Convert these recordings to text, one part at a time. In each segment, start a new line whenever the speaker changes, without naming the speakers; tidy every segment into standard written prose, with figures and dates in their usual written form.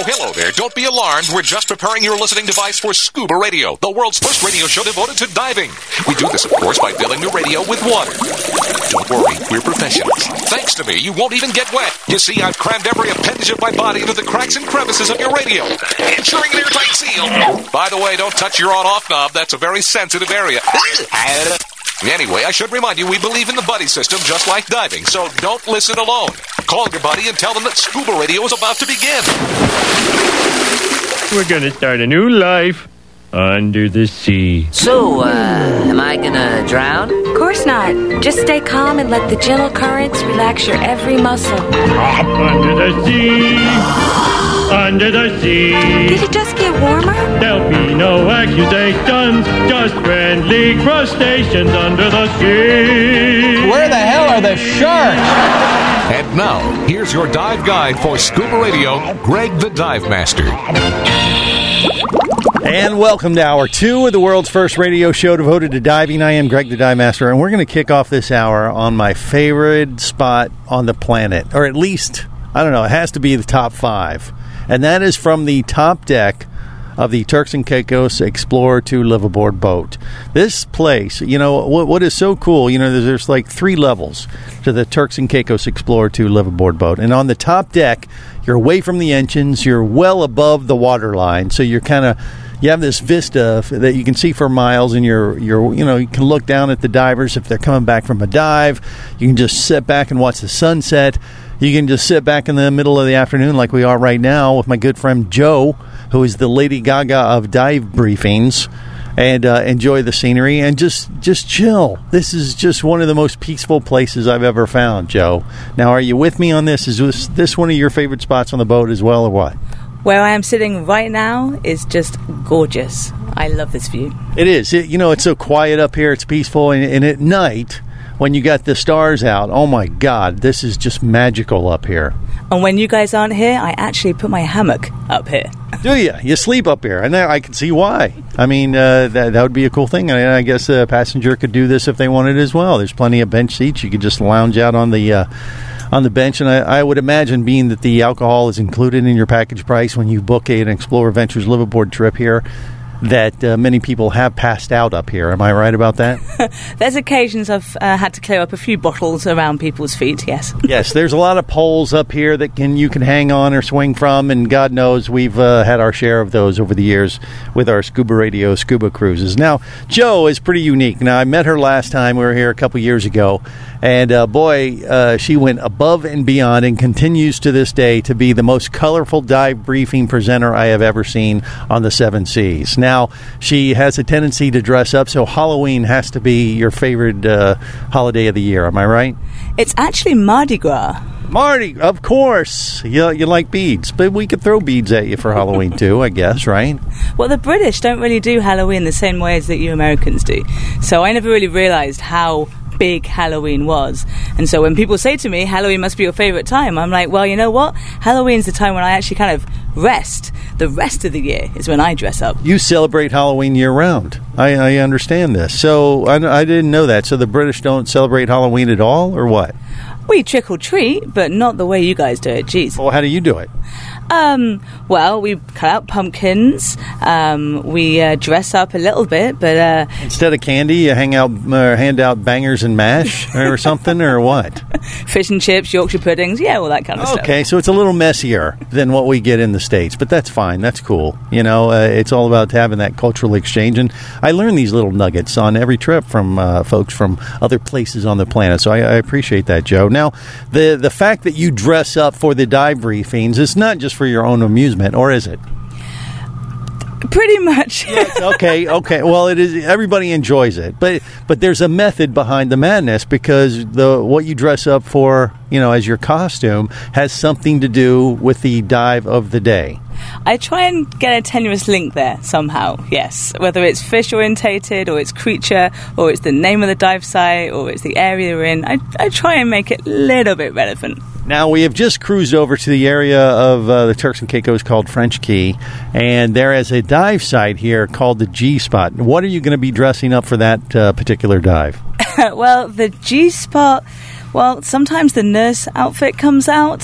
Hello there. Don't be alarmed. We're just preparing your listening device for Scuba Radio, the world's first radio show devoted to diving. We do this, of course, by filling the radio with water. Don't worry, we're professionals. Thanks to me, you won't even get wet. You see, I've crammed every appendage of my body into the cracks and crevices of your radio, ensuring an airtight seal. By the way, don't touch your on-off knob. That's a very sensitive area. Anyway, I should remind you, we believe in the buddy system just like diving, so don't listen alone. Call your buddy and tell them that Scuba Radio is about to begin.
We're gonna start a new life under the sea.
So, am I gonna drown?
Of course not. Just stay calm and let the gentle currents relax your every muscle.
Under the sea. Under the sea.
Did it just get warmer?
There'll be no accusations, just friendly crustaceans under the sea.
Where the hell are the sharks?
And now, here's your dive guide for Scuba Radio, Greg the Dive Master.
And welcome to Hour 2 of the world's first radio show devoted to diving. I am Greg the Dive Master, and we're going to kick off this hour on my favorite spot on the planet. Or at least, I don't know, it has to be the top 5. And that is from the top deck of the Turks and Caicos Explorer 2 liveaboard boat. This place, you know, what is so cool, you know, there's like 3 levels to the Turks and Caicos Explorer 2 liveaboard boat. And on the top deck, you're away from the engines, you're well above the water line, so you're kind of, you have this vista that you can see for miles, and you're you know, you can look down at the divers if they're coming back from a dive. You can just sit back and watch the sunset. You can just sit back in the middle of the afternoon like we are right now with my good friend Joe, who is the Lady Gaga of dive briefings, and enjoy the scenery and just chill. This is just one of the most peaceful places I've ever found, Joe. Now, are you with me on this? Is this one of your favorite spots on the boat as well, or what?
Where I am sitting right now is just gorgeous. I love this view.
It is. You know, it's so quiet up here. It's peaceful. And at night, when you got the stars out, oh, my God, this is just magical up here.
And when you guys aren't here, I actually put my hammock up here.
Do you? You sleep up here. And I can see why. I mean, that would be a cool thing. And I guess a passenger could do this if they wanted as well. There's plenty of bench seats. You could just lounge out on the bench, and I would imagine, being that the alcohol is included in your package price when you book an Explorer Ventures liveaboard trip here, that many people have passed out up here. Am I right about that?
There's occasions I've had to clear up a few bottles around people's feet, yes.
Yes, there's a lot of poles up here that you can hang on or swing from, and God knows we've had our share of those over the years with our Scuba Radio scuba cruises. Now, Jo is pretty unique. Now, I met her last time we were here a couple years ago, and she went above and beyond and continues to this day to be the most colorful dive briefing presenter I have ever seen on the Seven Seas. Now, she has a tendency to dress up, so Halloween has to be your favorite holiday of the year. Am I right?
It's actually Mardi Gras.
Mardi, of course. You like beads, but we could throw beads at you for Halloween too, I guess, right?
Well, the British don't really do Halloween the same way as that you Americans do. So I never really realized how big Halloween was. And so when people say to me, Halloween must be your favorite time, I'm like, well, you know what? Halloween's the time when I actually kind of rest. The rest of the year is when I dress up. You celebrate Halloween year-round. I understand this. So I didn't know that. So the British don't celebrate Halloween at all, or what? We trick-or-treat, but not the way you guys do it. Jeez. Well, how do you do it? Well, we cut out pumpkins. We dress up a little bit, but instead of candy, you hand out bangers and mash or something, or what? Fish and chips, Yorkshire puddings, yeah, all that kind of stuff. Okay, so it's a little messier than what we get in the States, but that's fine. That's cool. You know, it's all about having that cultural exchange, and I learn these little nuggets on every trip from folks from other places on the planet. So I appreciate that, Joe. Now, the fact that you dress up for the dive briefings is not just for your own amusement, or is it? Pretty much. Yes, okay. Well, it is. Everybody enjoys it, but there's a method behind the madness, because what you dress up for, you know, as your costume has something to do with the dive of the day. I try and get a tenuous link there somehow, yes. Whether it's fish orientated, or it's creature, or it's the name of the dive site, or it's the area we're in, I try and make it a little bit relevant. Now, we have just cruised over to the area of the Turks and Caicos called French Key, and there is a dive site here called the G-Spot. What are you going to be dressing up for that particular dive? Well, the G-Spot, Well, sometimes the nurse outfit comes out.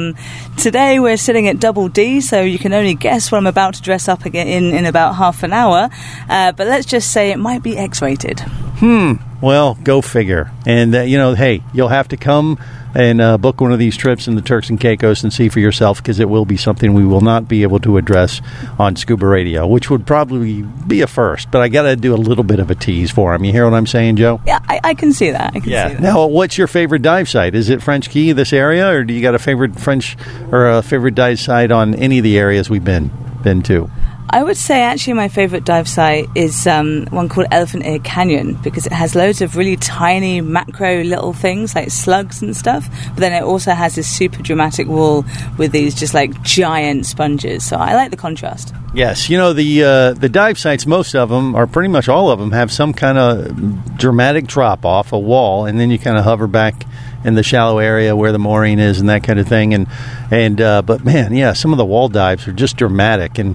Today we're sitting at Double D, so you can only guess what I'm about to dress up again in about half an hour. But let's just say it might be X-rated.
Well, go figure. And, hey, you'll have to come and book one of these trips in the Turks and Caicos and see for yourself, because it will be something we will not be able to address on Scuba Radio, which would probably be a first. But I got to do a little bit of a tease for them. You hear what I'm saying, Joe?
Yeah, I can see that. I can see that.
Now, what's your favorite dive site? Is it French Key, this area, or do you got a favorite French or a favorite dive site on any of the areas we've been to?
I would say actually my favourite dive site is one called Elephant Ear Canyon, because it has loads of really tiny macro little things like slugs and stuff, but then it also has this super dramatic wall with these just like giant sponges. So I like the contrast.
Yes, the dive sites, most of them, or pretty much all of them, have some kind of dramatic drop-off, a wall, and then you kind of hover back in the shallow area where the mooring is and that kind of thing. But man, yeah, some of the wall dives are just dramatic. And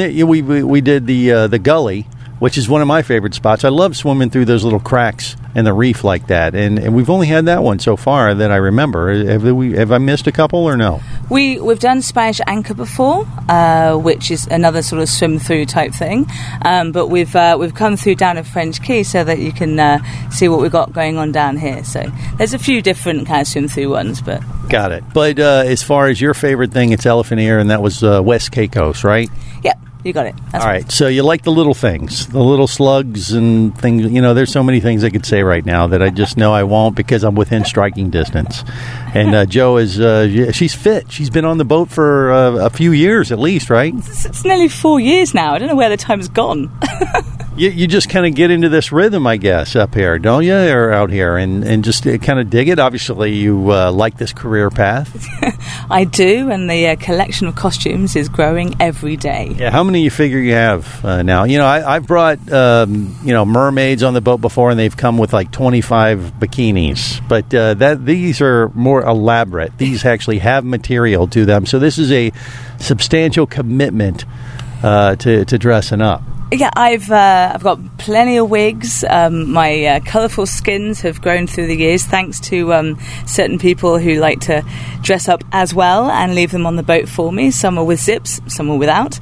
we did the gully, which is one of my favorite spots. I love swimming through those little cracks in the reef like that. And we've only had that one so far that I remember. Have I missed a couple or no?
We've done Spanish Anchor before, which is another sort of swim through type thing. But we've come through down at French Key so that you can see what we've got going on down here. So there's a few different kind of swim through ones, but
got it. But as far as your favorite thing, it's Elephant Ear, and that was West Caicos, right?
Yep. You got it. That's
all right. So you like the little things, the little slugs and things. There's so many things I could say right now that I just know I won't, because I'm within striking distance. And Jo is, she's fit. She's been on the boat for a few years at least, right?
It's nearly 4 years now. I don't know where the time's gone.
You just kind of get into this rhythm, I guess, up here, don't you, or out here, and just kind of dig it? Obviously, you like this career path.
I do, and the collection of costumes is growing every day.
Yeah, how many you figure you have now? I've brought, mermaids on the boat before, and they've come with like 25 bikinis, but these are more elaborate. These actually have material to them, so this is a substantial commitment to dressing up.
Yeah, I've got plenty of wigs. My colourful skins have grown through the years thanks to certain people who like to dress up as well and leave them on the boat for me. Some are with zips, some are without.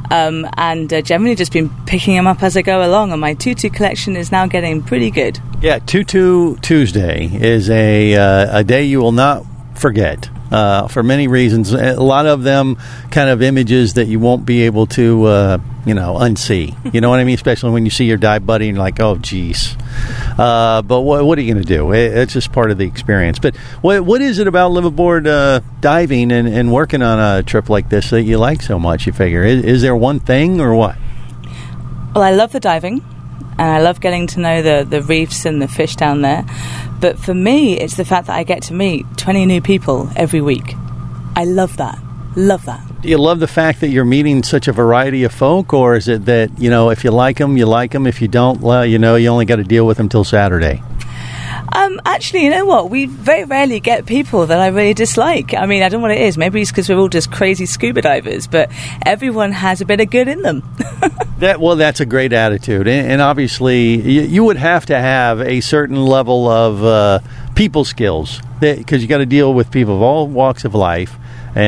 And generally just been picking them up as I go along. And my tutu collection is now getting pretty good. Yeah,
Tutu Tuesday is a day you will not forget. For many reasons, a lot of them kind of images that you won't be able to, unsee. You know what I mean? Especially when you see your dive buddy and you're like, oh, geez. But what are you going to do? It's just part of the experience. But what is it about liveaboard diving and working on a trip like this that you like so much, you figure? Is there one thing or what?
Well, I love the diving. And I love getting to know the reefs and the fish down there. But for me, it's the fact that I get to meet 20 new people every week. I love that. Love that.
Do you love the fact that you're meeting such a variety of folk? Or is it that, if you like them, you like them. If you don't, well, you only got to deal with them till Saturday?
Actually, you know what? We very rarely get people that I really dislike. I mean, I don't know what it is. Maybe it's because we're all just crazy scuba divers, but everyone has a bit of good in them.
That's a great attitude. And obviously, you would have to have a certain level of people skills, because you got to deal with people of all walks of life.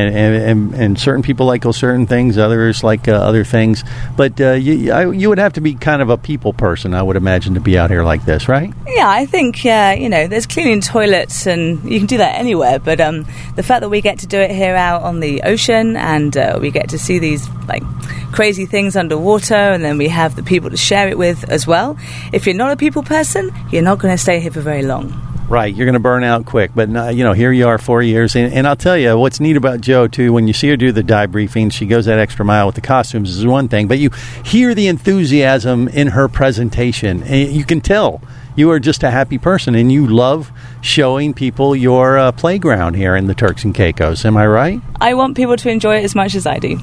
And certain people like certain things, others like other things. But you would have to be kind of a people person, I would imagine, to be out here like this, right?
Yeah, I think, there's cleaning toilets, and you can do that anywhere. But the fact that we get to do it here out on the ocean, and we get to see these like crazy things underwater, and then we have the people to share it with as well. If you're not a people person, you're not going to stay here for very long.
Right, you're going to burn out quick. But, here you are 4 years. And I'll tell you, what's neat about Jo, too, when you see her do the dive briefings, she goes that extra mile with the costumes is one thing. But you hear the enthusiasm in her presentation. And you can tell you are just a happy person, and you love showing people your playground here in the Turks and Caicos. Am I right?
I want people to enjoy it as much as I do.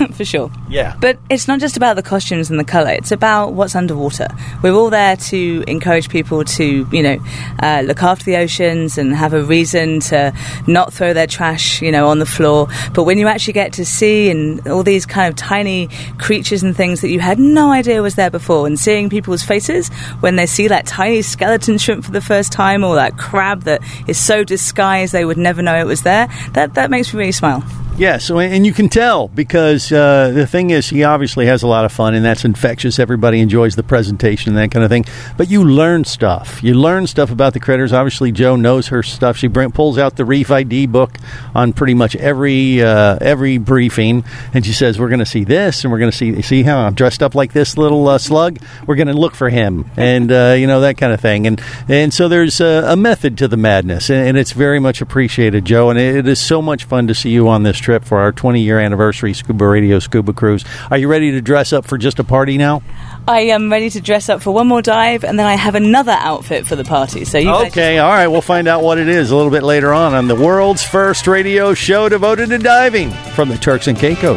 for sure.
Yeah.
But it's not just about the costumes and the colour. It's about what's underwater. We're all there to encourage people to, look after the oceans and have a reason to not throw their trash, on the floor. But when you actually get to see and all these kind of tiny creatures and things that you had no idea was there before, and seeing people's faces when they see that tiny skeleton shrimp for the first time, or that crab that is so disguised they would never know it was there, that makes me really smile.
Yes, and you can tell because the thing is, he obviously has a lot of fun, and that's infectious. Everybody enjoys the presentation and that kind of thing. But you learn stuff. You learn stuff about the critters. Obviously, Jo knows her stuff. She pulls out the Reef ID book on pretty much every briefing, and she says, we're going to see this, and we're going to see how I'm dressed up like this little slug. We're going to look for him, and, that kind of thing. And so there's a method to the madness, and it's very much appreciated, Jo, and it is so much fun to see you on this trip for our 20-year anniversary Scuba Radio Scuba Cruise. Are you ready to dress up for just a party now?
I am ready to dress up for one more dive, and then I have another outfit for the party. So
okay, all right, we'll find out what it is a little bit later on the world's first radio show devoted to diving from the Turks and Caicos.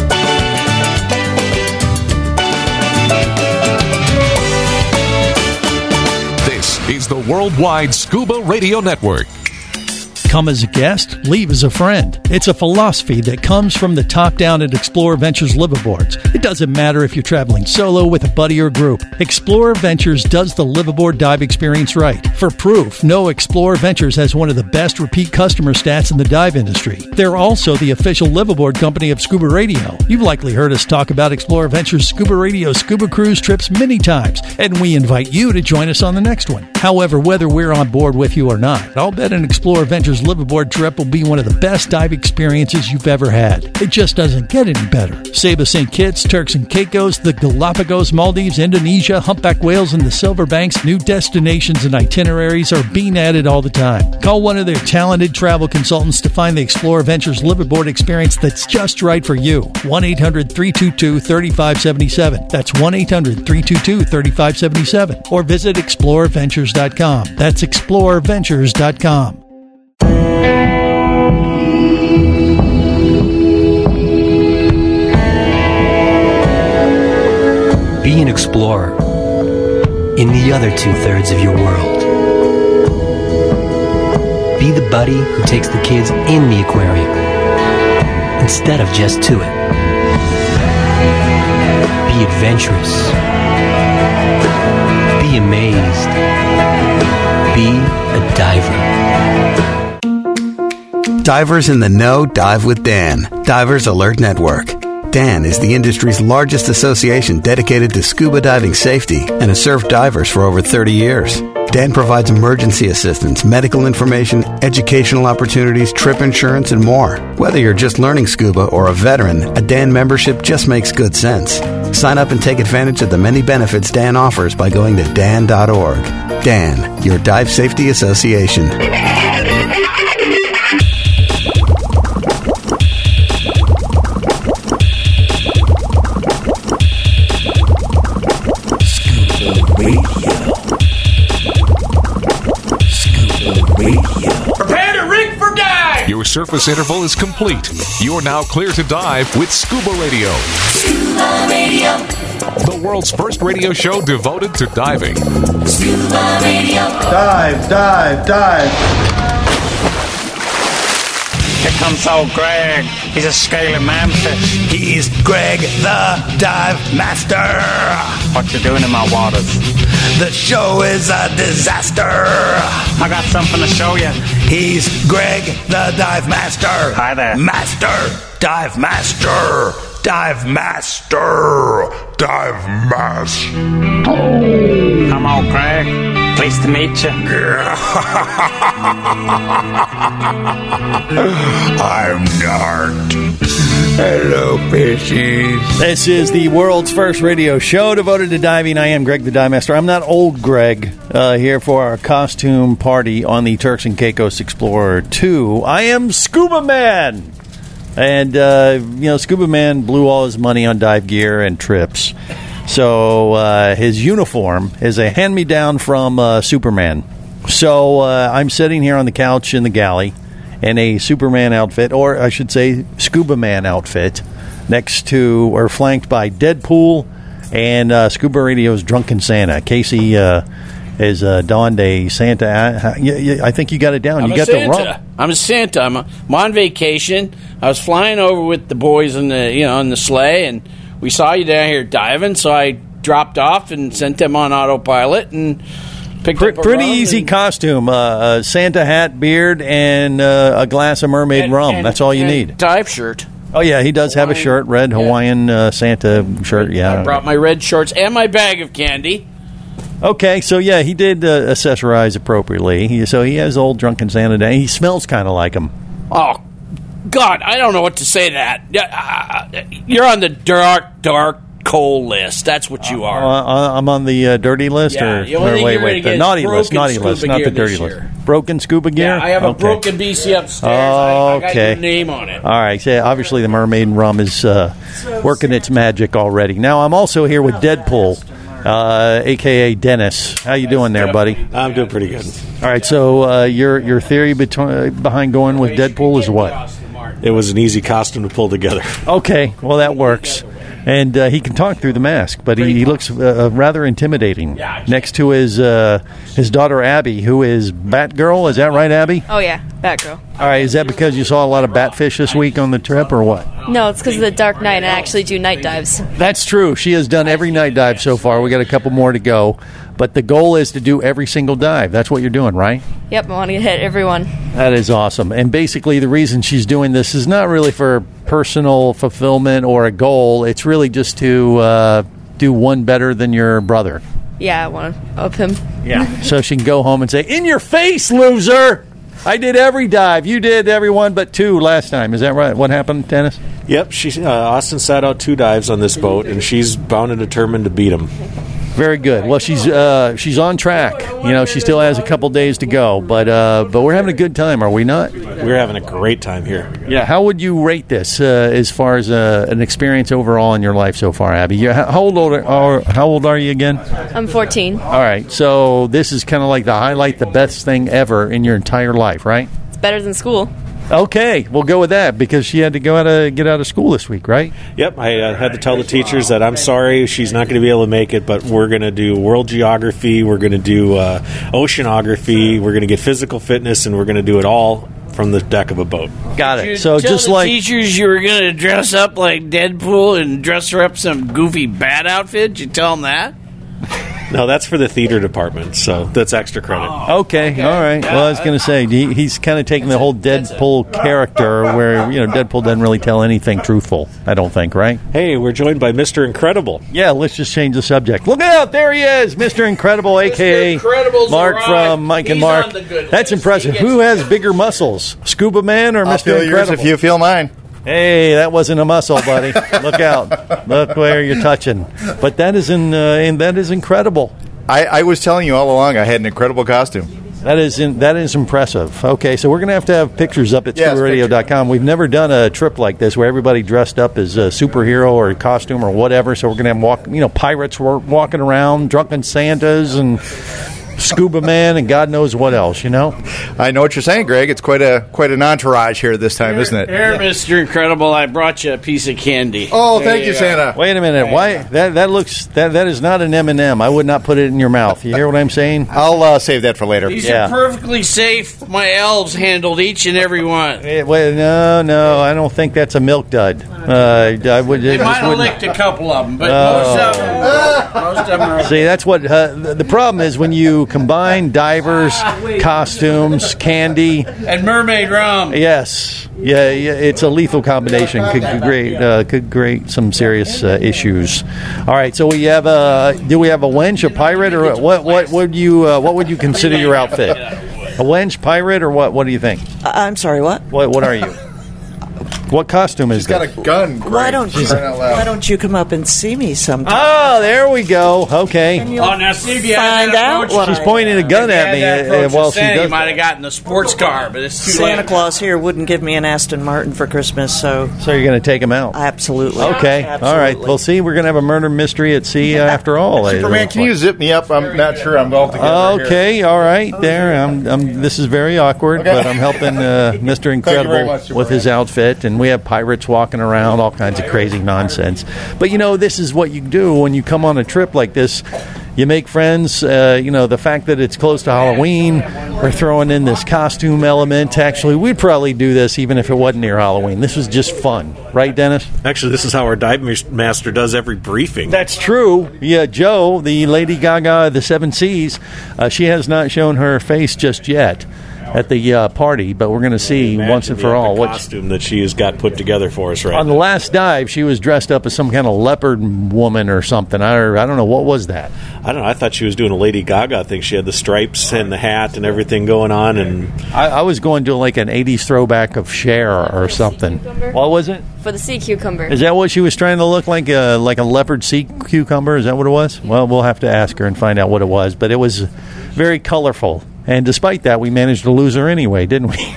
This is the Worldwide Scuba Radio Network.
Come as a guest, leave as a friend. It's a philosophy that comes from the top down at Explorer Ventures liveaboards. It doesn't matter if you're traveling solo, with a buddy, or group. Explorer Ventures does the liveaboard dive experience right. For proof, know Explorer Ventures has one of the best repeat customer stats in the dive industry. They're also the official liveaboard company of Scuba Radio. You've likely heard us talk about Explorer Ventures Scuba Radio Scuba Cruise trips many times, and we invite you to join us on the next one. However, whether we're on board with you or not, I'll bet an Explorer Ventures liveaboard trip will be one of the best dive experiences you've ever had. It just doesn't get any better. Saba St. Kitts, Turks and Caicos, the Galapagos, Maldives, Indonesia, humpback whales, and the Silver Banks, new destinations and itineraries are being added all the time. Call one of their talented travel consultants to find the Explorer Ventures liveaboard experience that's just right for you. 1-800-322-3577. That's 1-800-322-3577. Or visit explorerventures.com. That's explorerventures.com.
Be an explorer in the other 2/3 of your world. Be the buddy who takes the kids in the aquarium instead of just to it. Be adventurous. Be amazed. Be a diver.
Divers in the Know dive with Dan. Divers Alert Network. Dan is the industry's largest association dedicated to scuba diving safety and has served divers for over 30 years. Dan provides emergency assistance, medical information, educational opportunities, trip insurance, and more. Whether you're just learning scuba or a veteran, a Dan membership just makes good sense. Sign up and take advantage of the many benefits Dan offers by going to dan.org. Dan, your dive safety association.
Your surface interval is complete. You're now clear to dive with Scuba Radio.
Scuba Radio.
The world's first radio show devoted to diving.
Scuba Radio.
Dive, dive, dive.
Here comes old Greg. He's a scaly manfish.
He's Greg the Dive Master.
What you doing in my waters?
The show is a disaster.
I got something to show you.
He's Greg the Dive Master.
Hi there.
Master. Dive Master. Dive Master. Dive Master.
I'm old Greg. Pleased to meet you.
I'm Nart. Hello, fishies.
This is the world's first radio show devoted to diving. I am Greg the Dive Master. I'm not old Greg, here for our costume party on the Turks and Caicos Explorer 2. I am Scuba Man. And, Scuba Man blew all his money on dive gear and trips. So his uniform is a hand-me-down from Superman. So I'm sitting here on the couch in the galley in a Superman outfit, or I should say Scuba Man outfit. next to or flanked by Deadpool and Scuba Radio's Drunken Santa. Casey has donned a Santa. I think you got it down.
I'm
you
a
got
Santa.
the rum.
I'm a Santa. I'm on vacation. I was flying over with the boys in the sleigh, and we saw you down here diving. So I dropped off and sent them on autopilot and picked up a
pretty
rum
easy costume. A Santa hat, beard, and a glass of mermaid rum. That's all you need.
Dive shirt.
Oh yeah, he does have a shirt, red Hawaiian Santa shirt. Yeah,
I brought my red shorts and my bag of candy.
Okay, so yeah, he did accessorize appropriately. He has old Drunken Santa day. He smells kind of like him.
Oh, God, I don't know what to say to that. You're on the dark coal list. That's what you are.
I'm on the dirty list,
Yeah,
or
the only thing you're gonna
the
get is
naughty list,
broken
not the
scuba gear
dirty
this
list.
year.
Broken scuba gear.
Yeah, I have a
Okay.
broken BC upstairs. I got
Okay.
your name on it.
All right. So obviously, the mermaid rum is working its magic already. Now, I'm also here with Deadpool, a.k.a. Dennis. How you doing there, buddy?
I'm doing pretty good.
All right. So your theory behind going with Deadpool is what?
It was an easy costume to pull together.
Okay. Well, that works. And he can talk through the mask, but he looks rather intimidating. Next to his daughter Abby, who is Batgirl. Is that right, Abby?
Oh, yeah, Batgirl.
All right. Is that because you saw a lot of batfish this week on the trip, or what?
No, it's because of the Dark Knight, and I actually do night dives.
That's true. She has done every night dive so far. We got a couple more to go, but the goal is to do every single dive. That's what you're doing, right?
Yep, I want to hit everyone.
That is awesome. And basically, the reason she's doing this is not really for personal fulfillment or a goal. It's really just to do one better than your brother.
Yeah, I want to up him.
Yeah. So she can go home and say, "In your face, loser! I did every dive. You did every one but two last time." Is that right? What happened, Dennis?
Yep, Austin sat out 2 dives on this boat, and she's bound and determined to beat him.
Very good. Well, she's on track. She still has a couple days to go, but we're having a good time, are we not?
We're having a great time here.
Yeah. How would you rate this as far as an experience overall in your life so far, Abby? How old are you again?
I'm 14.
All right. So this is kind of like the best thing ever in your entire life, right?
It's better than school.
Okay, we'll go with that because she had to get out of school this week, right?
Yep, I had to tell the teachers that I'm sorry she's not going to be able to make it, but we're going to do world geography, we're going to do oceanography, we're going to get physical fitness, and we're going to do it all from the deck of a boat.
Got it.
Did you
So
tell
just
the
like
teachers you were going to dress up like Deadpool and dress her up some goofy bat outfit. Did you tell them that?
No, that's for the theater department, so that's extra credit.
Okay, all right. Well, I was going to say, he's kind of taking the whole Deadpool character where, Deadpool doesn't really tell anything truthful, I don't think, right?
Hey, we're joined by Mr. Incredible.
Yeah, let's just change the subject. Look out, there he is, Mr. Incredible, a.k.a.
Incredible's
Mark
arrived.
from Mike and
He's
Mark.
on the good
That's
list.
impressive. Who has bigger muscles, Scuba Man or
I'll
Mr.
feel
Incredible?
yours if you feel mine.
Hey, that wasn't a muscle, buddy. Look out. Look where you're touching. But that is incredible.
I was telling you all along I had an incredible costume.
That is impressive. Okay, so we're going to have pictures up at
Yes,
ScubaRadio.com. We've never done a trip like this where everybody dressed up as a superhero or a costume or whatever. So we're going to have pirates walking around, drunken Santas, and Scuba Man, and God knows what else.
I know what you're saying, Greg. It's quite an entourage here this time, isn't it?
Here, Mr. Incredible, I brought you a piece of candy.
Oh, thank you, Santa.
Wait a minute. Why that is not an M&M. I would not put it in your mouth. You hear what I'm saying?
I'll save that for later.
These are perfectly safe. My elves handled each and every one.
Wait, no, I don't think that's a milk dud. I would.
They might have licked a couple of them, but most of them are okay.
See, that's what the problem is when you combine divers, costumes, candy,
and mermaid rum.
Yes, yeah, it's a lethal combination. Could create some serious issues. All right, so do we have a wench, a pirate, or what would you consider your outfit? A wench, pirate, or what? What do you think?
I'm sorry, what?
What are you? What costume is that?
She's got a gun. Greg.
Why don't you come up and see me sometime?
Oh, there we go. Okay.
Now see if you
find out what
She's pointing a gun at me while she does.
You might have gotten a sports car, but it's too
Santa
late.
Claus here wouldn't give me an Aston Martin for Christmas, so
you're going to take him out?
Absolutely.
Okay.
Absolutely.
All right. Well, see, we're going to have a murder mystery at sea after all.
Superman, can you zip me up? I'm not sure I'm all together.
Okay.
Here.
All right. There. This is very awkward,
Okay.
but I'm helping Mr. Incredible
much,
with his outfit, and and we have pirates walking around, all kinds of crazy nonsense. But, this is what you do when you come on a trip like this. You make friends. The fact that it's close to Halloween, we're throwing in this costume element. Actually, we'd probably do this even if it wasn't near Halloween. This was just fun. Right, Dennis?
Actually, this is how our dive master does every briefing.
That's true. Yeah, Joe, the Lady Gaga of the Seven Seas, she has not shown her face just yet at the party, but we're going to see once and for all
what costume that she has got put together for us right
on
now.
The last dive, she was dressed up as some kind of leopard woman or something. I don't know, what was that?
I don't know. I thought she was doing a Lady Gaga thing. She had the stripes and the hat and everything going on, and
I was going to like an 80s throwback of Cher or something. What was it?
For the sea cucumber.
Is that what she was trying to look like? A leopard sea cucumber? Is that what it was? Well, we'll have to ask her and find out what it was, but it was very colorful. And despite that, we managed to lose her anyway, didn't we?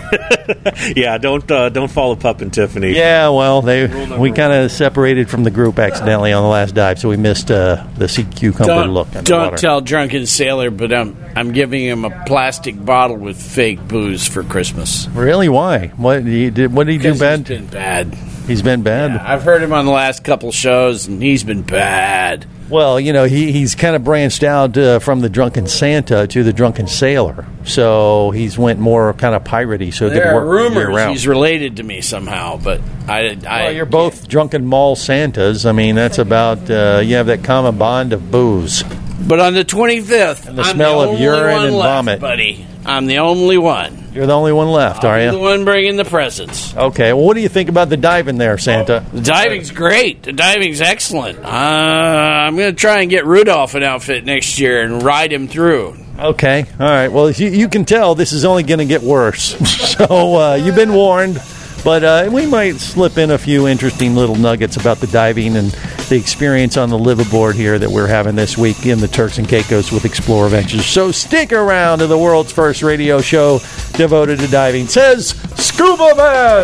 Yeah, don't follow Pup and Tiffany.
Yeah, well, we kind of separated from the group accidentally on the last dive, so we missed the sea cucumber look.
Don't tell Drunken Sailor, but I'm giving him a plastic bottle with fake booze for Christmas.
Really? Why? What did he do bad?
He's been bad.
He's been bad?
Yeah, I've heard him on the last couple shows, and he's been bad.
Well, he's kind of branched out from the Drunken Santa to the Drunken Sailor. So he's went more kind of piratey. So
there are
rumors
rumors he's related to me somehow, but
well, you're both Drunken Mall Santas. I mean, that's about you have that common bond of booze.
But on the 25th,
and the smell of urine and vomit,
buddy. I'm the only one.
You're the only one left, are you?
I'm the one bringing the presents.
Okay. Well, what do you think about the diving there, Santa?
The diving's great. The diving's excellent. I'm going to try and get Rudolph an outfit next year and ride him through.
Okay. All right. Well, you can tell this is only going to get worse. So you've been warned. But we might slip in a few interesting little nuggets about the diving and the experience on the liveaboard here that we're having this week in the Turks and Caicos with Explorer Ventures. So stick around to the world's first radio show devoted to diving. Says Scuba Man!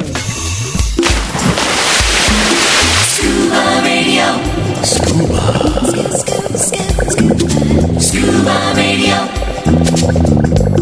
Scuba Radio. Scuba Radio.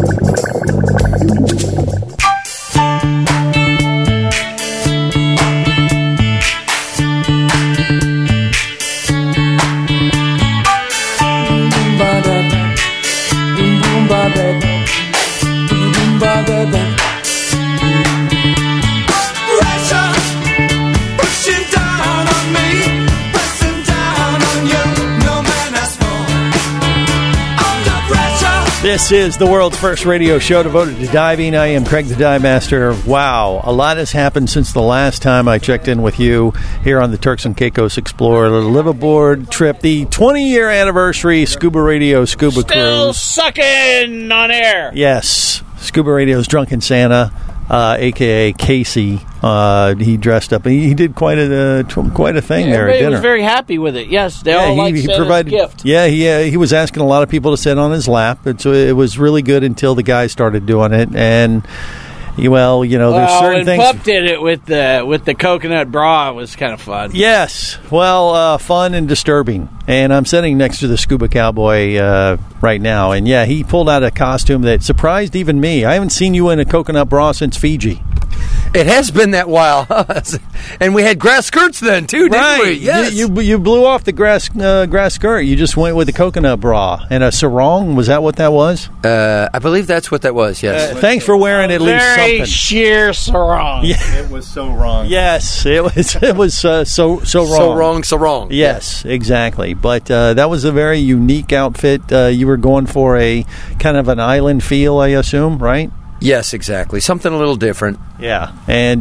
This is the world's first radio show devoted to diving. I am Craig the Dive Master. Wow, a lot has happened since the last time I checked in with you here on the Turks and Caicos Explorer liveaboard trip, the 20-year anniversary Scuba Radio Scuba
Still
Cruise.
Sucking on air.
Yes, Scuba Radio's Drunken Santa, a.k.a. Casey. He dressed up. He did quite a thing there at
Everybody
dinner.
was very happy with it. Yes, they all liked Santa's
provided
gift.
Yeah, he was asking a lot of people to sit on his lap. And so it was really good until the guys started doing it. And there's certain things.
Pup did it with the coconut bra. It was kind of fun.
Yes, fun and disturbing. And I'm sitting next to the Scuba Cowboy right now, and yeah, he pulled out a costume that surprised even me. I haven't seen you in a coconut bra since Fiji.
It has been that while, and we had grass skirts then too, didn't we? Yes,
you blew off the grass skirt. You just went with the coconut bra and a sarong. Was that what that was?
I believe that's what that was. Yes.
Thanks for wearing at least something.
Very sheer sarong.
Yeah.
It was so wrong.
Yes, it was so wrong.
So wrong.
Yes, exactly. But that was a very unique outfit. You were going for a kind of an island feel, I assume, right?
Yes, exactly. Something a little different.
Yeah, and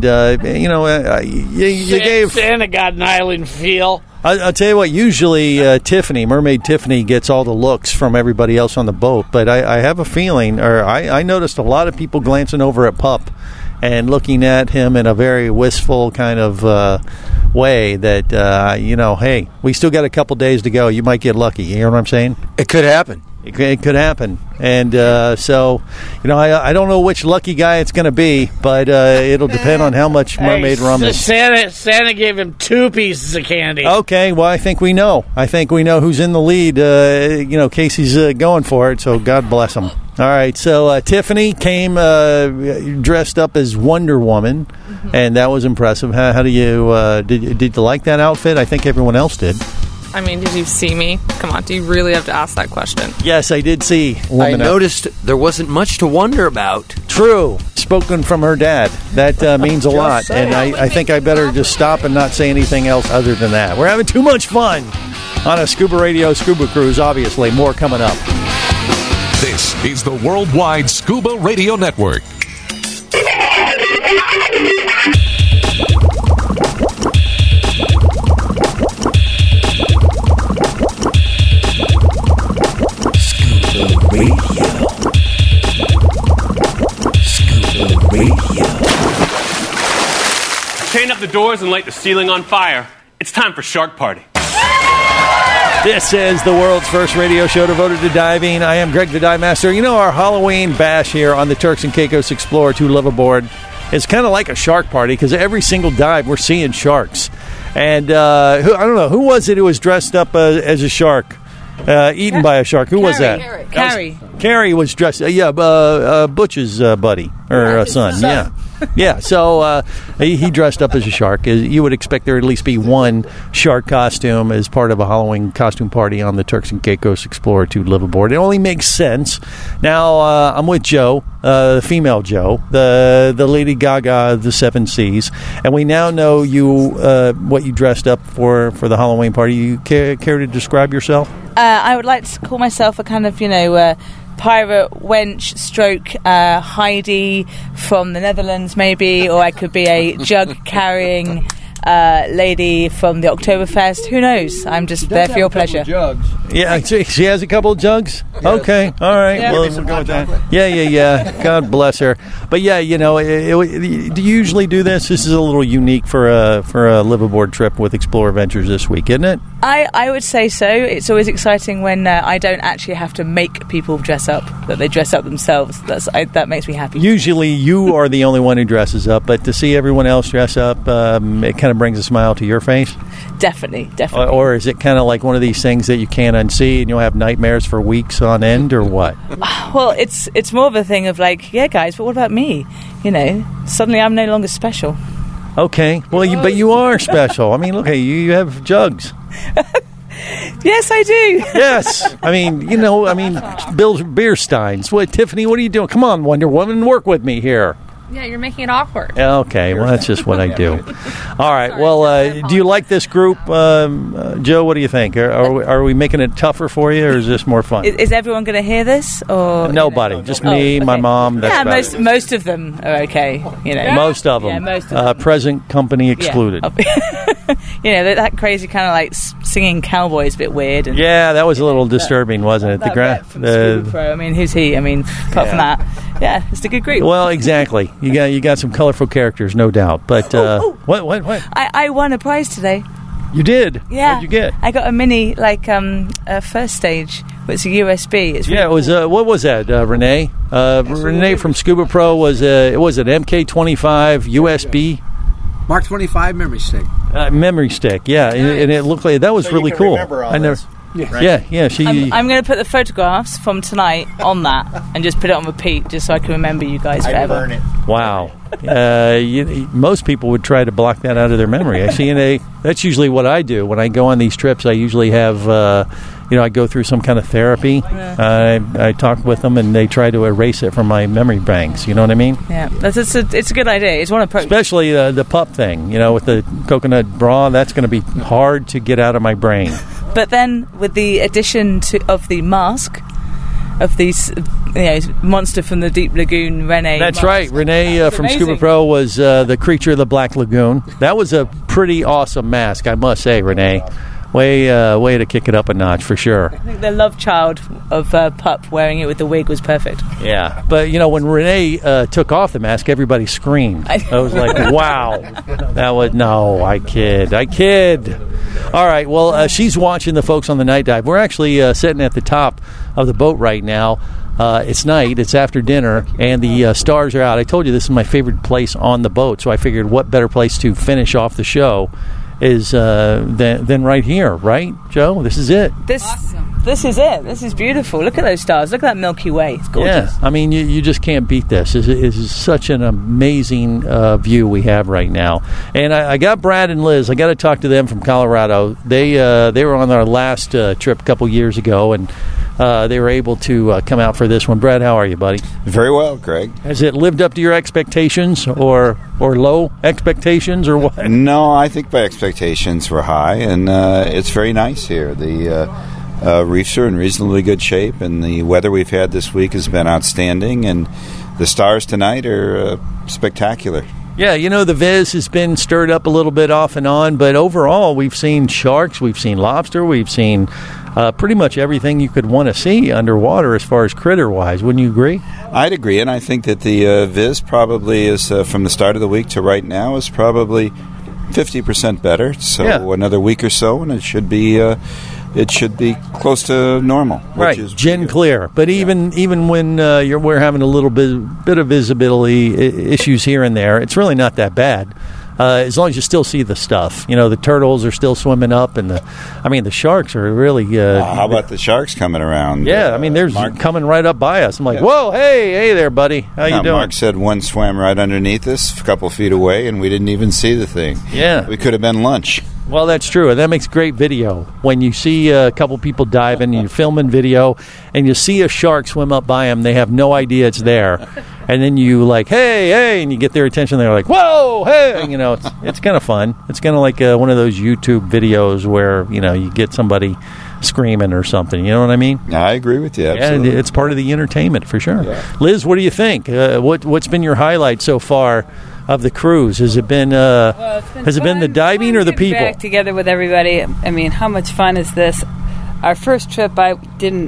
you gave
Santa got an island feel.
I'll tell you what. Usually, Mermaid Tiffany, gets all the looks from everybody else on the boat. But I have a feeling, or I noticed a lot of people glancing over at Pup and looking at him in a very wistful kind of way. That hey, we still got a couple days to go. You might get lucky. You hear what I'm saying?
It could happen.
It could happen. And so, I don't know which lucky guy it's going to be, but it'll depend on how much mermaid rum is.
Santa gave him 2 pieces of candy.
Okay, well, I think we know. Who's in the lead. Casey's going for it, so God bless him. All right, so Tiffany came dressed up as Wonder Woman, and that was impressive. How do you did you like that outfit? I think everyone else did.
I mean, did you see me? Come on, do you really have to ask that question?
Yes, I did see.
I noticed there wasn't much to wonder about.
True. Spoken from her dad. That means a lot, and I think I better just stop and not say anything else other than that. We're having too much fun on a Scuba Radio Scuba Cruise, obviously. More coming up.
This is the Worldwide Scuba Radio Network.
Scuba Radio. Chain up the doors and light the ceiling on fire. It's time for Shark Party.
This is the world's first radio show devoted to diving. I am Greg the Dive Master. You know, our Halloween bash here on the Turks and Caicos Explorer 2 liveaboard is kind of like a shark party because every single dive we're seeing sharks. And I don't know, who was it who was dressed up as a shark? Eaten by a shark. Who was that?
Carrie.
Carrie was dressed. Butch's buddy or son. Yeah. Yeah, so he dressed up as a shark. You would expect there at least be one shark costume as part of a Halloween costume party on the Turks and Caicos Explorer 2 liveaboard. It only makes sense. Now, I'm with Joe, the female Joe, the Lady Gaga of the Seven Seas, and we now know you what you dressed up for the Halloween party. You care to describe yourself?
I would like to call myself a kind of, pirate wench stroke Heidi from the Netherlands, maybe, or I could be a jug-carrying lady from the Oktoberfest. Who knows? I'm just there for your pleasure.
Yeah, she has a couple of jugs? Yes. Okay, all right.
Yeah.
Well, we'll go with that. Yeah. God bless her. But yeah, do you usually do this? This is a little unique for a liveaboard trip with Explorer Ventures this week, isn't it?
I would say so. It's always exciting when I don't actually have to make people dress up, that they dress up themselves. That makes me happy.
Usually you are the only one who dresses up, but to see everyone else dress up, it kind of brings a smile to your face?
Definitely.
Or is it kind of like one of these things that you can't unsee and you'll have nightmares for weeks on end, or what?
Well, it's more of a thing of like, yeah, guys, but what about me? Suddenly I'm no longer special.
Okay, well, but you are special. I mean, look, you have jugs.
Yes, I do.
Yes. Bill Beersteins. What, Tiffany, what are you doing? Come on, Wonder Woman, work with me here.
Yeah, you're making it awkward.
Okay, well, that's just what I do. All right, well, do you like this group? Joe, what do you think? Are we making it tougher for you, or is this more fun?
Is everyone going to hear this? Or
nobody, just me, my mom. That's
most of them are okay.
Most of them.
Yeah, most of them.
Present company excluded.
Yeah. That crazy kind of like singing cowboy is a bit weird. And
that was a little disturbing, wasn't it?
Scuba Pro. I mean, who's he? I mean, apart from that, yeah, it's a good group.
Well, exactly. You got some colorful characters, no doubt. But what?
I won a prize today.
You did?
Yeah.
What'd you get?
I got a mini, first stage. It's a USB. It's really
it was. What was that, Renee? Renee from Scuba Pro was an MK25 USB.
Mark 25 memory stick.
Memory stick, yeah, and it looked like that was really cool. I never.
Yeah.
Yeah.
I'm going to put the photographs from tonight on that and just put it on repeat, just so I can remember you guys forever.
Burn it.
Wow. Most people would try to block that out of their memory. Actually, that's usually what I do when I go on these trips. I usually have, I go through some kind of therapy. Yeah. I talk with them, and they try to erase it from my memory banks. You know what I mean?
Yeah, it's a good idea. It's one approach.
Especially the pup thing. With the coconut bra, that's going to be hard to get out of my brain.
But then, with the addition of the mask of these, monster from the deep lagoon, Renee.
That's
mask.
right. Renee from
amazing.
Scuba Pro was the creature of the Black Lagoon. That was a pretty awesome mask, I must say, Renee. Way to kick it up a notch, for sure.
I think the love child of Pup wearing it with the wig was perfect.
Yeah, but when Renee took off the mask, everybody screamed. I was like, wow. I kid. All right, well, she's watching the folks on the night dive. We're actually sitting at the top of the boat right now. It's night, it's after dinner, and the stars are out. I told you this is my favorite place on the boat, so I figured what better place to finish off the show is than right here, right, Joe? This is it.
this is it. This is beautiful. Look at those stars. Look at that Milky Way. It's gorgeous.
Yeah, I mean, you just can't beat this. It is such an amazing view we have right now. And I got Brad and Liz. I got to talk to them from Colorado. They were on our last trip a couple years ago, and they were able to come out for this one. Brad, how are you, buddy?
Very well, Greg.
Has it lived up to your expectations, or low expectations, or what?
No, I think my expectations were high, and it's very nice here. The reefs are in reasonably good shape, and the weather we've had this week has been outstanding, and the stars tonight are spectacular.
Yeah, the Viz has been stirred up a little bit off and on, but overall we've seen sharks, we've seen lobster, we've seen pretty much everything you could want to see underwater as far as critter-wise. Wouldn't you agree?
I'd agree, and I think that the Viz probably is, from the start of the week to right now, is probably 50% better. So another week or so, and it should be close to normal.
Right, gin clear. But even when we're having a little bit of visibility issues here and there, it's really not that bad. As long as you still see the stuff. The turtles are still swimming up, and the sharks are really...
how about the sharks coming around?
Yeah, they're coming right up by us. I'm like, whoa, hey there, buddy. How you doing?
Mark said one swam right underneath us, a couple feet away, and we didn't even see the thing.
Yeah.
We could have been lunch.
Well, that's true, and that makes great video. When you see a couple people diving, and you're filming video, and you see a shark swim up by them, they have no idea it's there. And then you hey, and you get their attention. They're like, whoa, hey, it's kind of fun. It's kind of like one of those YouTube videos where you get somebody screaming or something. You know what I mean?
I agree with you. Absolutely.
Yeah, it's part of the entertainment for sure.
Yeah.
Liz, what do you think? What's been your highlight so far of the cruise? Has it been the diving or the people?
Back together with everybody. How much fun is this? Our first trip, I didn't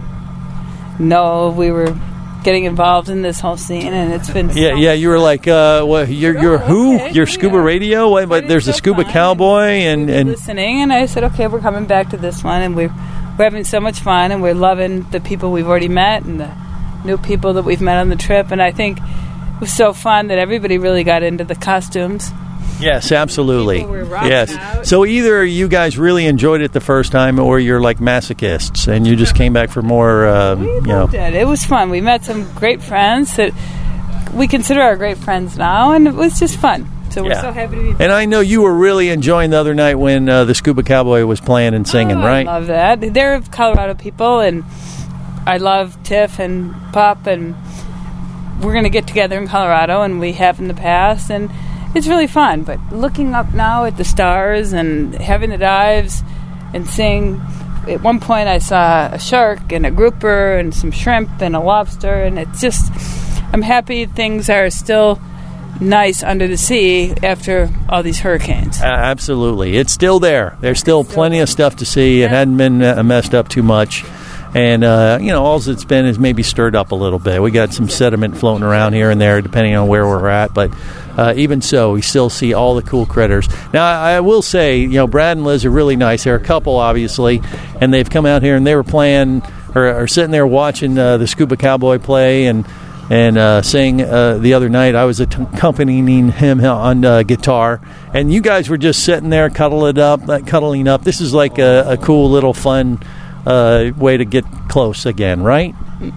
know we were getting involved in this whole scene, and it's been
you were like you're who? You're Scuba Radio? But there's a Scuba Cowboy and
listening, and I said, okay, we're coming back to this one, and we're having so much fun, and we're loving the people we've already met and the new people that we've met on the trip, and I think it was so fun that everybody really got into the costumes.
Yes, absolutely.
Yes.
Out. So either you guys really enjoyed it the first time, or you're like masochists and you just came back for more.
We loved it. It was fun. We met some great friends that we consider our great friends now, and it was just fun. So we're so happy to be back.
And I know you were really enjoying the other night when the Scuba Cowboy was playing and singing, right?
I love that. They're Colorado people, and I love Tiff and Pop, and we're going to get together in Colorado, and we have in the past, and it's really fun. But looking up now at the stars and having the dives and seeing, at one point I saw a shark and a grouper and some shrimp and a lobster, and it's just, I'm happy things are still nice under the sea after all these hurricanes.
Absolutely. It's still there. There's still plenty of stuff to see. It hadn't been messed up too much. And, all it's been is maybe stirred up a little bit. We got some sediment floating around here and there, depending on where we're at. But even so, we still see all the cool critters. Now, I will say, Brad and Liz are really nice. They're a couple, obviously, and they've come out here and they were playing or sitting there watching the Scuba Cowboy play and sing the other night. I was accompanying him on guitar, and you guys were just sitting there cuddling up. This is like a cool little fun way to get close again, right?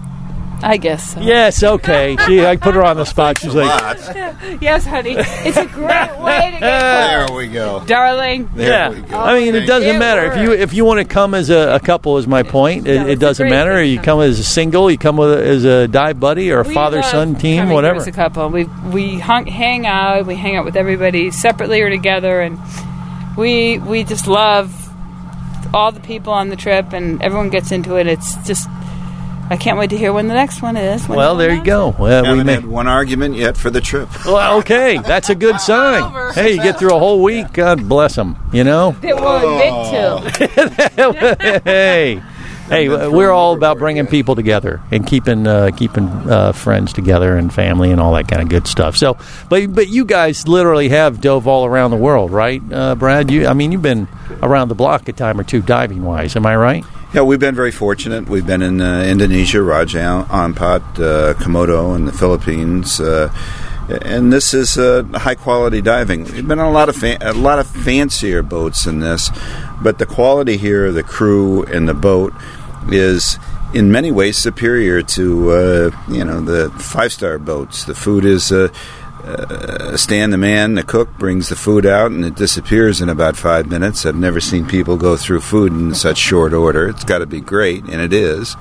I guess so.
Yes, okay. I put her on the spot. She's like,
yes, honey. It's a great way to get close.
There we go.
Darling.
There we go.
I mean, it doesn't matter. If you want to come as a couple, is my point. It doesn't matter. Or you come as a single, you come as a dive buddy or a father-son team, whatever.
As a couple. We hang out. We hang out with everybody separately or together, and we just love all the people on the trip, and everyone gets into it. It's just, I can't wait to hear when the next one is.
Well, there you go.
We haven't had one argument yet for the trip.
Well, okay, that's a good sign. Hey, you get through a whole week. God bless them.
They will admit to.
Hey, we're all about bringing people together and keeping friends together and family and all that kind of good stuff. So, but you guys literally have dove all around the world, right, Brad? You've been around the block a time or two diving wise. Am I right?
Yeah, we've been very fortunate. We've been in Indonesia, Raja Ampat, Komodo, and the Philippines. And this is high quality diving. We've been on a lot of fancier boats than this, but the quality here, the crew and the boat, is in many ways superior to the 5-star boats. The food is Stan the man, the cook, brings the food out and it disappears in about 5 minutes. I've never seen people go through food in such short order. It's got to be great, and it is.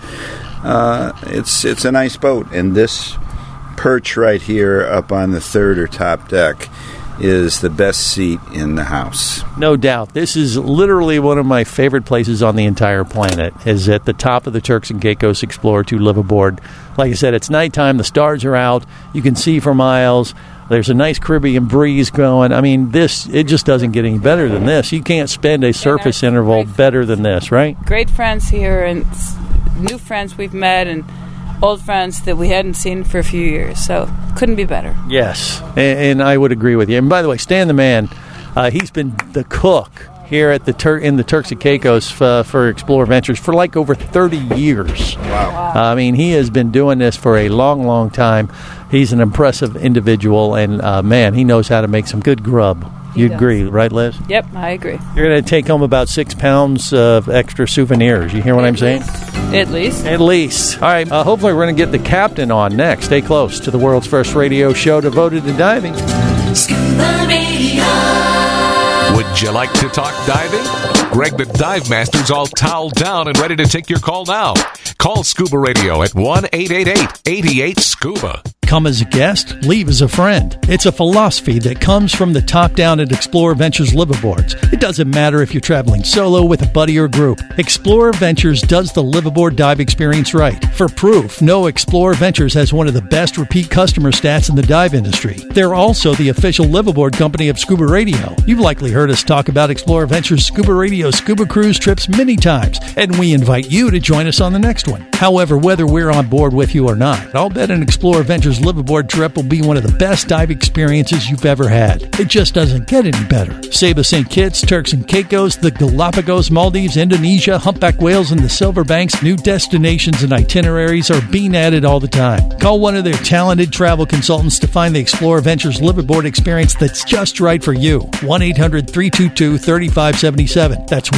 It's a nice boat, and this perch right here up on the third or top deck is the best seat in the house.
No doubt. This is literally one of my favorite places on the entire planet, is at the top of the Turks and Caicos Explorer to live aboard. Like I said, it's nighttime. The stars are out. You can see for miles. There's a nice Caribbean breeze going. I mean, it just doesn't get any better than this. You can't spend a surface interval better than this, right?
Great friends here, and new friends we've met, and old friends that we hadn't seen for a few years, so couldn't be better.
Yes, and I would agree with you. And by the way, Stan the man, he's been the cook here at in the Turks and Caicos for Explorer Ventures for like over 30 years.
Wow.
I mean, he has been doing this for a long, long time. He's an impressive individual, and man, he knows how to make some good grub. You agree, right, Liz?
Yep, I agree.
You're going to take home about 6 pounds of extra souvenirs. You hear what I'm saying?
At least.
At least. All right, hopefully we're going to get the captain on next. Stay close to the world's first radio show devoted to diving.
Scuba Radio.
Would you like to talk diving? Greg the Dive Master's all toweled down and ready to take your call now. Call Scuba Radio at 1-888-88-SCUBA.
Come as a guest, leave as a friend. It's a philosophy that comes from the top down at Explorer Ventures liveaboards. It doesn't matter if you're traveling solo, with a buddy, or group. Explorer Ventures does the liveaboard dive experience right. For proof, know Explorer Ventures has one of the best repeat customer stats in the dive industry. They're also the official liveaboard company of Scuba Radio. You've likely heard us talk about Explorer Ventures Scuba Radio scuba cruise trips many times, and we invite you to join us on the next one. However, whether we're on board with you or not, I'll bet an Explorer Ventures liveaboard trip will be one of the best dive experiences you've ever had. It just doesn't get any better. Saba St. Kitts, Turks and Caicos, the Galapagos, Maldives, Indonesia, humpback whales, and the Silver Banks, new destinations and itineraries are being added all the time. Call one of their talented travel consultants to find the Explorer Ventures liveaboard experience that's just right for you. 1-800-322-3577. That's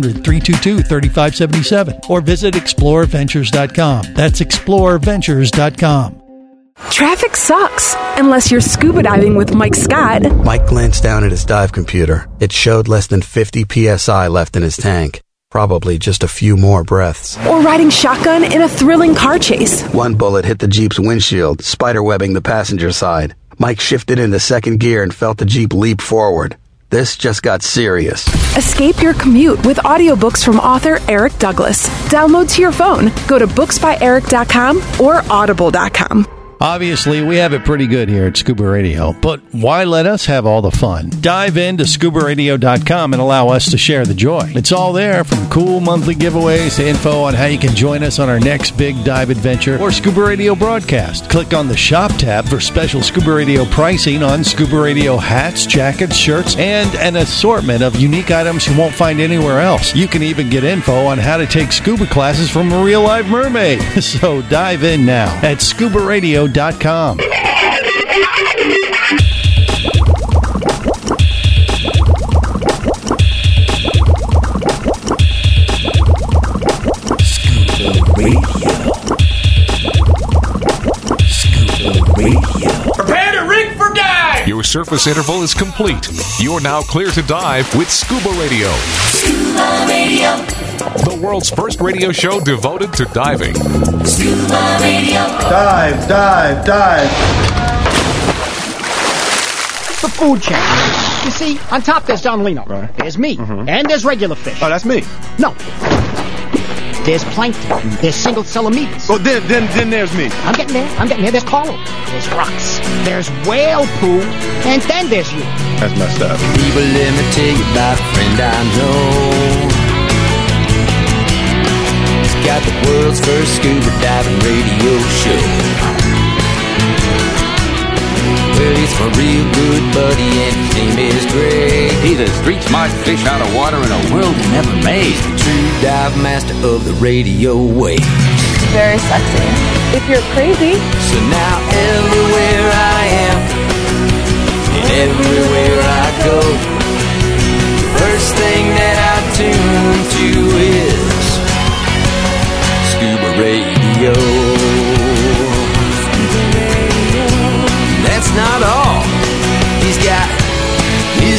1-800-322-3577. Or visit explorerventures.com. That's explorerventures.com.
Traffic sucks, unless you're scuba diving with Mike Scott.
Mike glanced down at his dive computer. It showed less than 50 psi left in his tank. Probably just a few more breaths.
Or riding shotgun in a thrilling car chase.
One bullet hit the Jeep's windshield, spiderwebbing the passenger side. Mike shifted into second gear and felt the Jeep leap forward. This just got serious.
Escape your commute with audiobooks from author Eric Douglas. Download to your phone. Go to booksbyeric.com or audible.com.
Obviously, we have it pretty good here at Scuba Radio, but why let us have all the fun? Dive into ScubaRadio.com and allow us to share the joy. It's all there, from cool monthly giveaways to info on how you can join us on our next big dive adventure or Scuba Radio broadcast. Click on the Shop tab for special Scuba Radio pricing on Scuba Radio hats, jackets, shirts, and an assortment of unique items you won't find anywhere else. You can even get info on how to take scuba classes from a real-life mermaid. So dive in now at ScubaRadio.com.
Prepare to rig for dive!
Your surface interval is complete. You're now clear to dive with Scuba Radio.
Scuba Radio.
The world's first radio show devoted to diving.
Scuba Radio.
Dive, dive, dive.
The food chain. You see, on top there's Don Lino. Right. There's me. And there's regular fish.
Oh, that's me.
No. There's plankton. There's single centimeters.
Oh, then there's me.
I'm getting there. There's coral. There's rocks. There's whale poo. And then there's you.
That's messed up.
People, let me tell you about a friend I know. He's got the world's first scuba diving radio show. Well, he's my real good buddy and his name is Greg.
He's a street smart fish out of water in a world he never made.
He's the true dive master of the radio wave.
Very sexy. If you're crazy.
So now everywhere I am, and everywhere I go, the first thing that I tune to is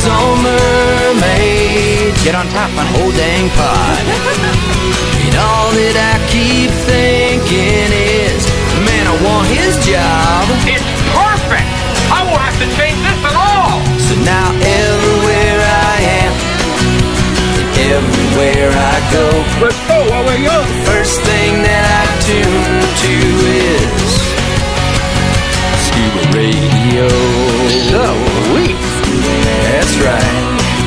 on mermaid. Get on top on whole dang pod. And all that I keep thinking is, man, I want his job.
It's perfect! I won't have to change this at all!
So now everywhere I am, and everywhere I go,
let's go while we're young.
First thing that I tune to is Scuba Radio.
Sweet.
That's right.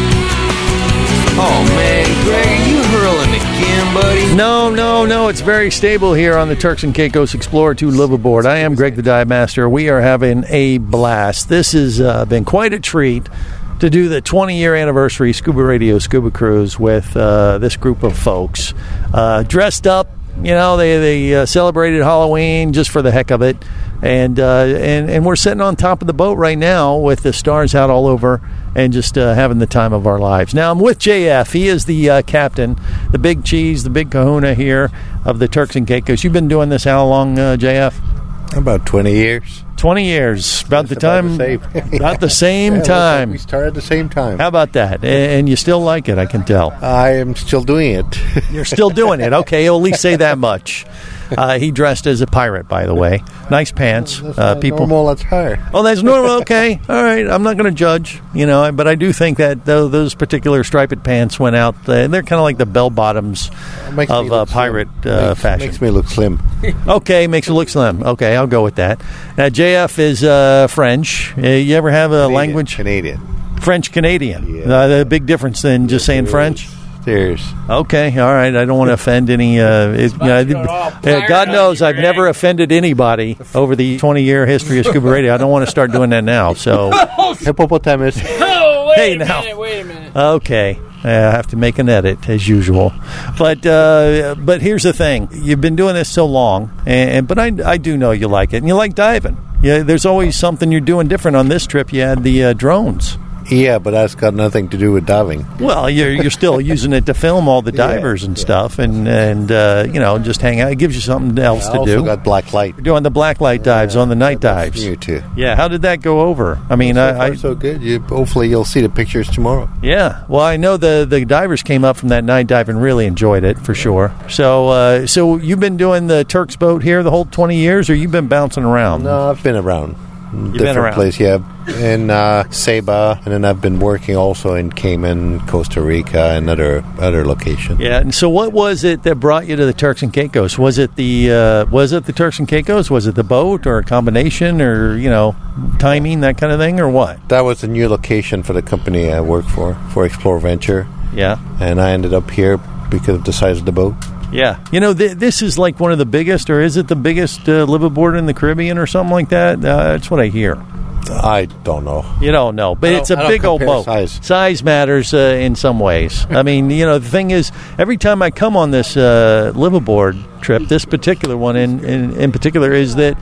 Oh man, Greg, are you hurling again, buddy?
No. It's very stable here on the Turks and Caicos Explorer 2 liveaboard. I am Greg the Dive Master. We are having a blast. This has been quite a treat to do the 20-year anniversary Scuba Radio Scuba Cruise with this group of folks. Dressed up, they celebrated Halloween just for the heck of it. And we're sitting on top of the boat right now with the stars out all over and just having the time of our lives. Now, I'm with JF. He is the captain, the big cheese, the big kahuna here of the Turks and Caicos. You've been doing this how long, JF?
About 20 years.
20 years. About the time. About the same time.
We started at the same time.
How about that? And you still like it, I can tell.
I am still doing it.
You're still doing it. Okay, I'll at least say that much. He dressed as a pirate, by the way. Nice pants.
People. Normal attire.
Oh, that's normal. Okay, all right. I'm not going to judge, but I do think that those particular striped pants went out. They're kind of like the bell bottoms of pirate fashion.
Makes me look slim.
Okay, makes you look slim. Okay, I'll go with that. JF is French. You ever have a language?
Canadian.
French Canadian. Yeah. The big difference than just saying French.
There's.
Okay, all right. I don't want to offend any. God knows I've never offended anybody over the 20-year history of Scuba Radio. I don't want to start doing that now. So,
hippopotamus.
Oh, wait a minute.
Okay, I have to make an edit as usual. But here's the thing: you've been doing this so long, but I do know you like it, and you like diving. Yeah, there's always something you're doing different. On this trip, you had the drones.
Yeah, but that's got nothing to do with diving.
Well, you're still using it to film all the divers and stuff, and just hang out. It gives you something else to do.
I also got black light.
You're doing the black light dives on the night dives.
You too.
Yeah, how did that go over? I mean,
so far, so good. Hopefully, you'll see the pictures tomorrow.
Yeah. Well, I know the divers came up from that night dive and really enjoyed it for sure. So you've been doing the Turks boat here the whole 20 years, or you've been bouncing around?
No, I've been around.
You've been around.
Place, yeah. In Saba, and then I've been working also in Cayman, Costa Rica, and other locations.
Yeah, and so what was it that brought you to the Turks and Caicos? Was it the Turks and Caicos? Was it the boat, or a combination, or timing, that kind of thing, or what?
That was a new location for the company I work for Explore Venture.
Yeah,
and I ended up here because of the size of the boat.
Yeah. This is like one of the biggest, or is it the biggest liveaboard in the Caribbean or something like that? That's what I hear.
I don't know.
You don't know, but it's a big old boat. Size matters in some ways. I mean, the thing is, every time I come on this liveaboard trip, this particular one in particular, is that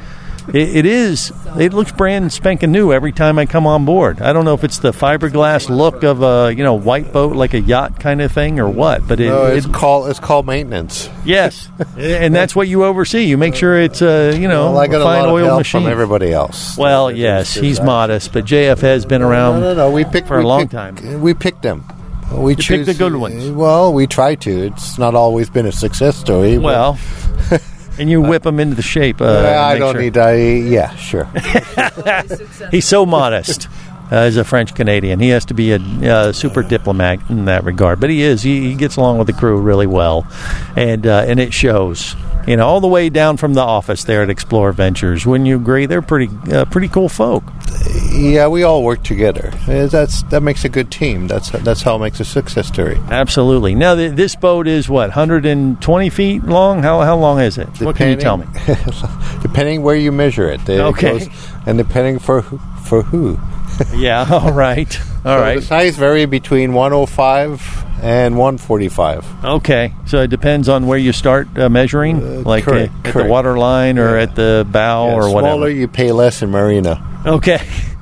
it looks brand spanking new every time I come on board. I don't know if it's the fiberglass look of a white boat, like a yacht kind of thing, or what. But
it's called maintenance.
Yes, and that's what you oversee. You make sure it's
I got
fine
a lot
oil
of help
machine.
from everybody else.
Well, yes, he's modest, but JF has been around.
No. We
for a long time.
We picked them.
We pick the good ones.
Well, we try to. It's not always been a success story.
Well. And you whip them into the shape.
I don't need that. Yeah, sure.
He's so modest as a French Canadian. He has to be a super diplomat in that regard. But he is. He gets along with the crew really well. And it shows. All the way down from the office there at Explore Ventures. Wouldn't you agree? They're pretty cool folk.
Yeah, we all work together. That makes a good team. That's how it makes a success story.
Absolutely. Now, this boat is, 120 feet long? How long is it? What can you tell me?
Depending where you measure it.
Okay.
And depending for who.
Yeah, all right. All right.
The size vary between 105 and 145.
Okay, so it depends on where you start measuring, like
correct.
At the water line or at the bow or whatever.
Smaller, you pay less in marina.
Okay.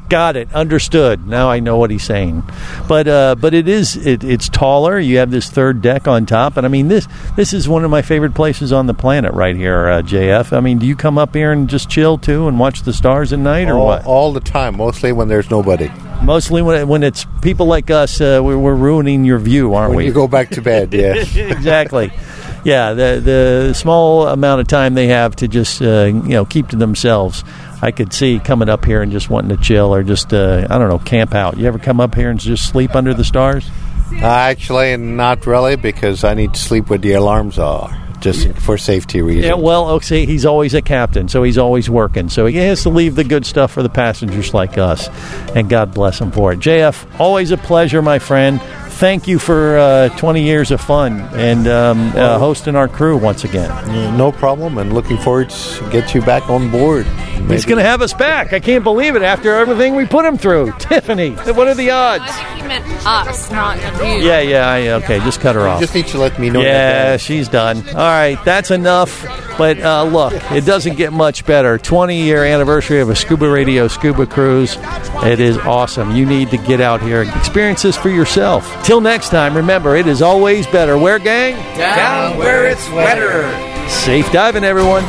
Got it. Understood. Now I know what he's saying. But it's taller. You have this third deck on top, and I mean this is one of my favorite places on the planet right here, JF. I mean, do you come up here and just chill too and watch the stars at night, or what?
All the time. Mostly when there's nobody.
Mostly when it's people like us, we're ruining your view, aren't we?
When you go back to bed, yes.
Exactly. Yeah, the small amount of time they have to just keep to themselves. I could see coming up here and just wanting to chill or just camp out. You ever come up here and just sleep under the stars?
Actually, not really, because I need to sleep where the alarms are. Just for safety reasons.
Yeah, well, okay, he's always a captain, so he's always working. So he has to leave the good stuff for the passengers like us, and God bless him for it. JF, always a pleasure, my friend. Thank you for 20 years of fun and hosting our crew once again.
No problem, and looking forward to get you back on board. Maybe.
He's going to have us back. I can't believe it after everything we put him through. Tiffany, what are the odds?
I think you meant us, not you.
Yeah, okay, just cut her off.
You just need to let me know.
Yeah, she's done. All right, that's enough. But look, it doesn't get much better. 20-year anniversary of a Scuba Radio Scuba Cruise. It is awesome. You need to get out here and experience this for yourself. Till next time, remember, it is always better. Where, gang?
Down where it's wetter.
Safe diving, everyone.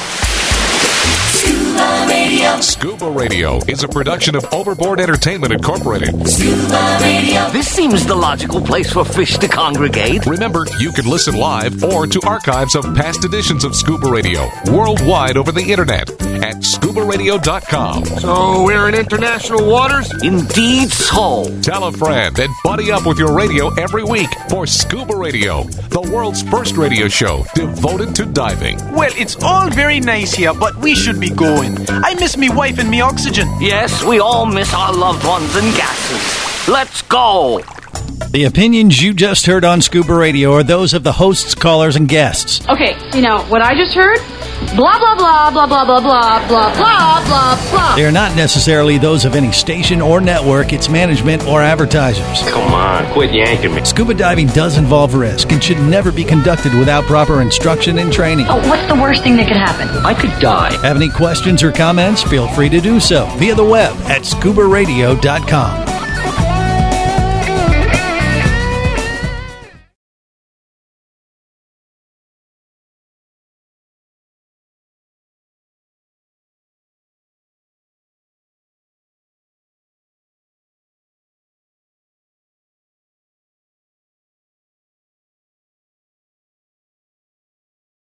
Scuba Radio is a production of Overboard Entertainment Incorporated.
Scuba Radio.
This seems the logical place for fish to congregate.
Remember, you can listen live or to archives of past editions of Scuba Radio worldwide over the internet at scubaradio.com.
So we're in international waters?
Indeed so.
Tell a friend and buddy up with your radio every week for Scuba Radio, the world's first radio show devoted to diving.
Well, it's all very nice here, but we should be going. I miss me wife and me oxygen.
Yes, we all miss our loved ones and gases. Let's go.
The opinions you just heard on Scuba Radio are those of the hosts, callers, and guests.
Okay, what I just heard? Blah, blah, blah, blah, blah, blah, blah, blah, blah, blah, blah.
They are not necessarily those of any station or network, its management, or advertisers.
Come on, quit yanking me.
Scuba diving does involve risk and should never be conducted without proper instruction and training.
Oh, what's the worst thing that could happen?
I could die.
Have any questions or comments? Feel free to do so via the web at scubaradio.com.